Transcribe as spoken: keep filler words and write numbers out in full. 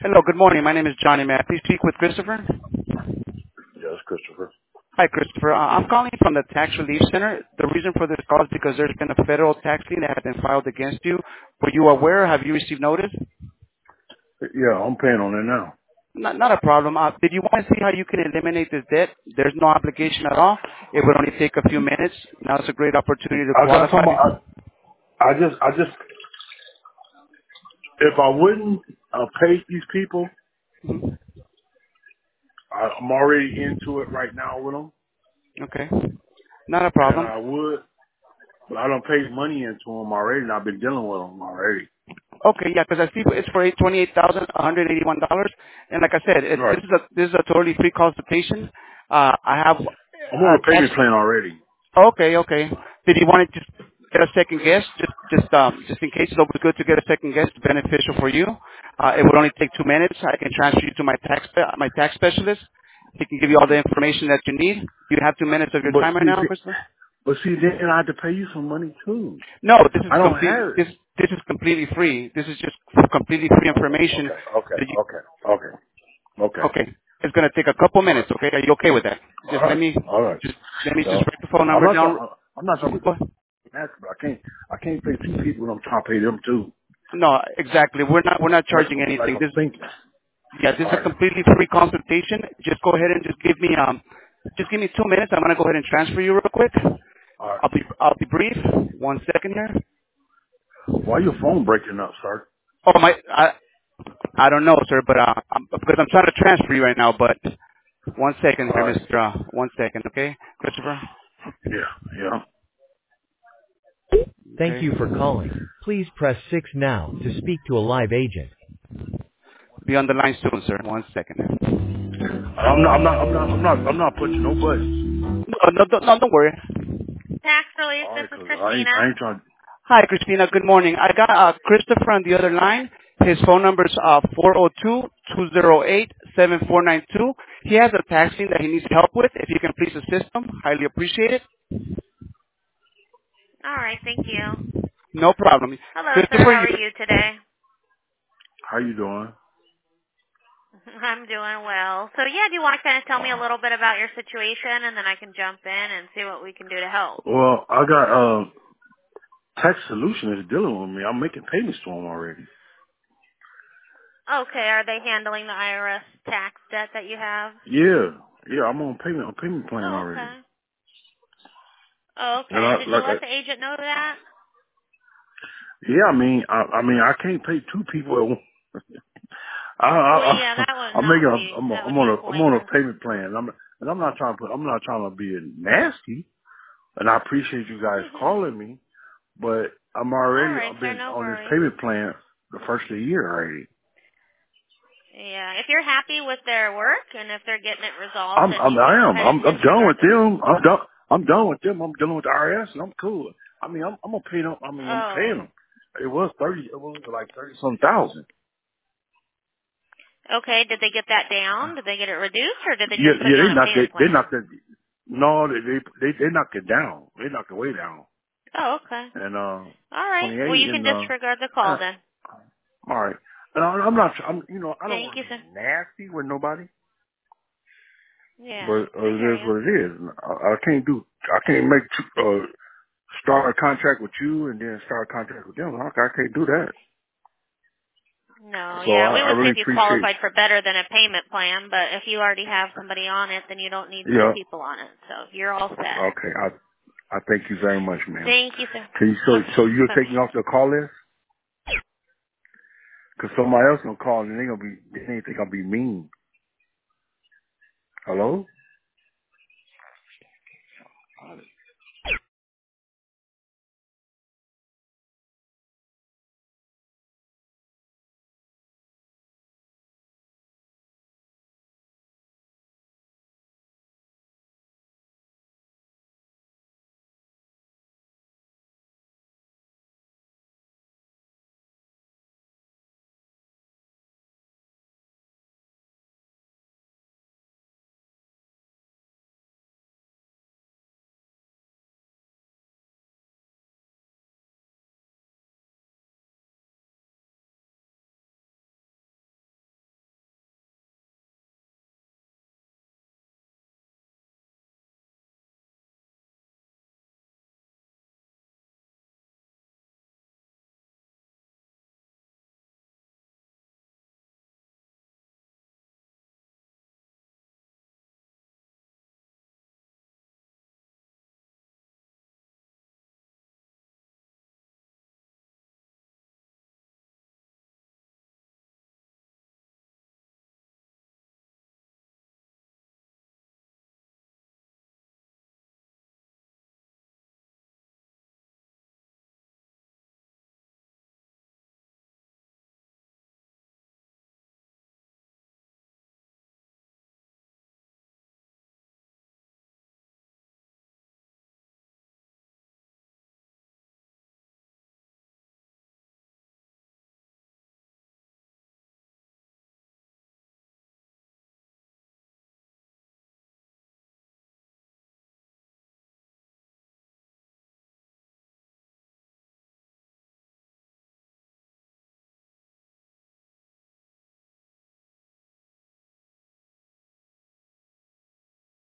Hello, good morning. My name is Johnny. May I please speak with Christopher? Yes, Christopher. Hi, Christopher. Uh, I'm calling from the Tax Relief Center. The reason for this call is because there's been a federal tax lien that has been filed against you. Were you aware? Have you received notice? Yeah, I'm paying on it now. Not, not a problem. Uh, did you want to see how you can eliminate this debt? There's no obligation at all. It would only take a few minutes. Now it's a great opportunity to I got qualify. some. I, I just, I just, if I wouldn't uh, pay these people, Mhm. I, I'm already into it right now with them, Okay. Not a and problem. I would, but I don't pay money into them already, and I've been dealing with them already. Okay, yeah, because I see it's for twenty-eight thousand one hundred eighty-one dollars, and like I said, it, Right. this is a this is a totally free consultation. Uh, I have I'm on uh, a tax. payment plan already. Okay, okay. Did you want to just get a second guess, just just um just in case it's always good to get a second guess, it's beneficial for you. Uh, it would only take two minutes. I can transfer you to my tax spe- my tax specialist. He can give you all the information that you need. Do you have two minutes of your But time right see, now, see, Christopher? but see, then I have to pay you some money too. No, this is I don't complete. have it. This this is completely free. This is just completely free Okay, information. okay, okay, That you, okay, okay, okay. okay, it's gonna take a couple minutes. Okay, are you okay with that? All Just let right, me all right. just let me Yeah. just write the phone I'm number not down. trying. I'm not trying Mhm, to go ahead. That's, but I can't, I can't pay two people and I'm trying to pay them too. No, exactly. We're not we're not That's charging like anything. I'm This thinking. yeah, this is a Alright. completely free consultation. Just go ahead and just give me um just give me two minutes. I'm gonna go ahead and transfer you real quick. Alright. I'll be I'll be brief. One second here. Why your phone breaking up, sir? Oh my I I don't know, sir, but uh I'm, because I'm trying to transfer you right now, but one second here, Alright. Mister Uh, one second, okay, Christopher. Yeah, yeah. Thank Okay. you for calling. Please press six now to speak to a live agent. Be on the line soon, sir. One second. I'm not, I'm not, I'm not, I'm not, I'm not pushing no buttons. No, no, don't- no, don't worry. Tax relief, this Alright, is cause I ain't, I Christina. ain't trying. Hi, Christina. Good morning. I got uh, Christopher on the other line. His phone number is uh, four zero two, two zero eight, seven four nine two. He has a tax lien that he needs help with. If you can please assist him, highly appreciate it. All right, thank you. No problem. Hello, sir. Christopher, How you, are you today? How you doing? I'm doing well. So, yeah, do you want to kind of tell me a Uh, little bit about your situation, and then I can jump in and see what we can do to help? well, I got, uh, Tax Solution is dealing with me. I'm making payments to them already. Okay, are they handling the I R S tax debt that you have? Yeah, yeah, I'm on payment, on payment plan Oh, already. okay. Oh, And okay. I, And did you like, I, let the agent know that? yeah, I mean, I, I mean, I can't pay two people at once. I, Well, I, yeah, I, that would I'm making not a, be, I'm, a, that I'm would be on a, I'm on a pointless. payment plan. I'm, and I'm not trying to put, I'm not trying to be nasty. And I appreciate you guys calling me, but I'm All already, right, I've sir, been no on this worries. payment plan the first of the year already. Yeah, if you're happy with their work and if they're getting it resolved, I'm, then I'm, you can I go am. ahead and I'm, I'm done disregard with the. them. I'm done. I'm done with them. I'm dealing with the I R S, and I'm cool. I mean, I'm, I'm gonna pay them. I mean, I'm Oh, paying them. It was thirty. It was like thirty some thousand. okay. Did they get that down? Did they get it reduced, or did they Yeah, just put yeah. you They on a knocked it. payment They plan? knocked it. No, they they they, they knocked it down. They knocked it way down. Oh, okay. And uh, All right. twenty Well, eight you can and uh, disregard the call uh then. all right. And I, I'm not. I'm you know I don't Thank want to you, be sir. nasty with nobody, Yeah, but uh, I it hear is you. what it is. I, I can't do. I can't make two, uh start a contract with you and then start a contract with them. I, I can't do that. No, So yeah, I, we I would say really if you appreciate. qualified for better than a payment plan, but if you already have somebody on it, then you don't need two Yeah. people on it. So you're all set. Okay. I I thank you very much, ma'am. Thank you, sir. Can you so Okay. so you're Bye taking off bye. the call list? Cause somebody else gonna call and they gonna be they ain't think I'll be mean. Hello.